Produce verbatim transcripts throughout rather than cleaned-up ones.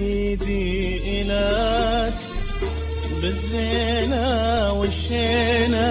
ايدي الك بالزينة والشينة،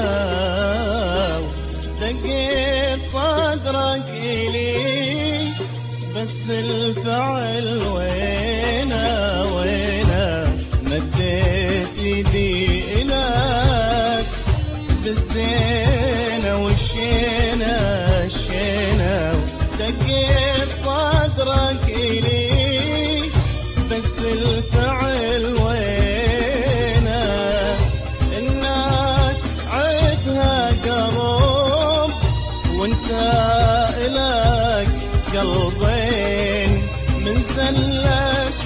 دقيت صدرك إلي بس الفعل وينه وينه. مديت ايدي الك بالزينة والشينة الشينة، دقيت صدرك إلي بس الفعل وينه. الناس عدها قرب وانت إلك قلبين، من زلة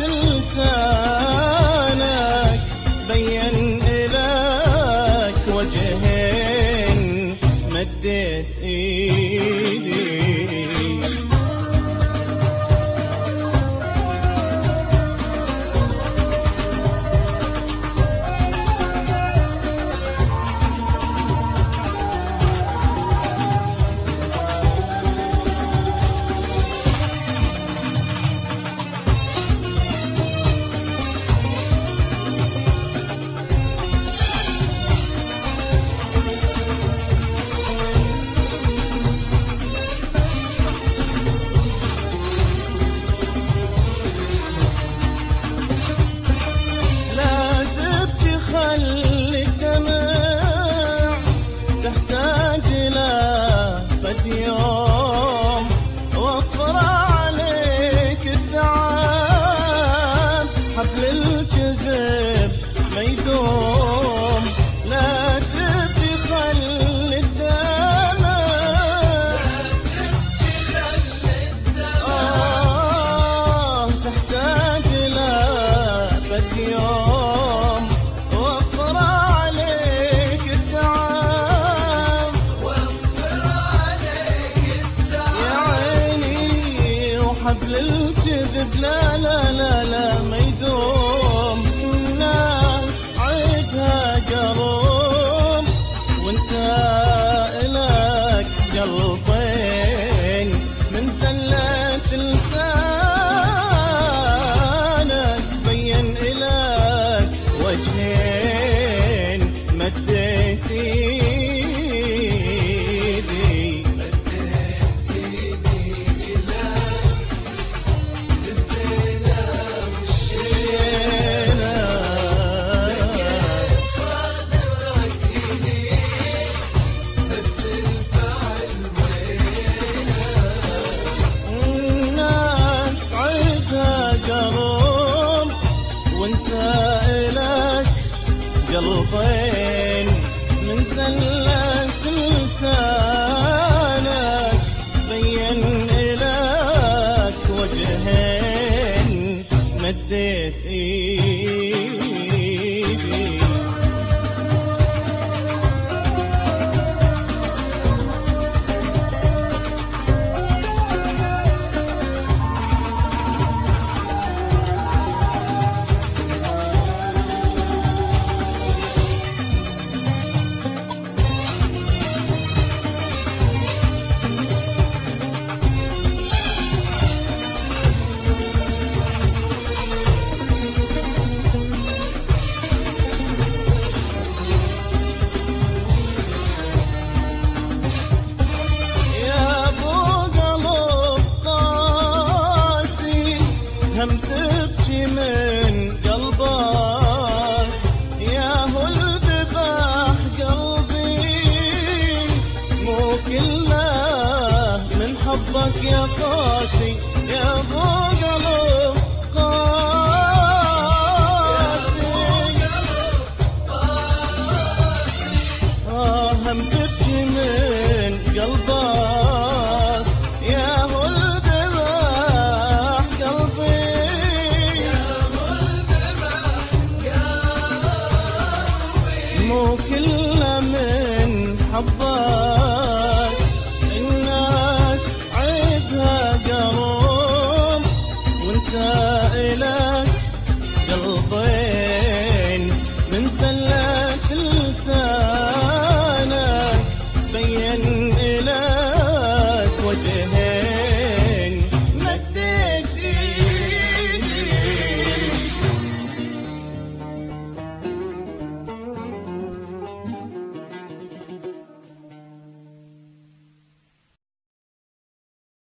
لسانك بين إلك وجهين. مديت ايدي يوم وفر عليك التعب، حبل الكذب ما يدوم. لا تبكي خلي الدمع، آه تحتاج إلى فد يوم وفر عليك التعب، حبل الكذب لا لا لا لا ما يدوم. الناس عيدها قرب وانت إلك قلبين، من زلة لسانك بين إلك وجهين. مديت قلبين، من زلة لسانك بين إلك وجهين. مديت ايدي هم تبكي من قلبك، يا هو الذبح قلبي مو كله من حبك يا قاسي، يا ابو قلب قاسي. آه هم تبكي من قلبك، يا هو مو كله من حبك. الناس عيدها قرب وانت